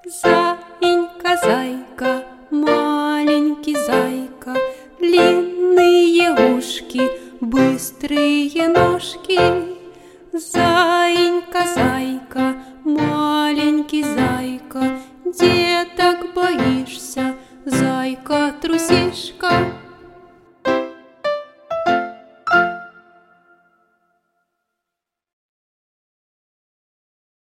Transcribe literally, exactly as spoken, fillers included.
Заинька, зайка, маленький зайка, длинные ушки, быстрые ножки. Заинька, зайка, маленький зайка, деток боишься, зайка-трусишка.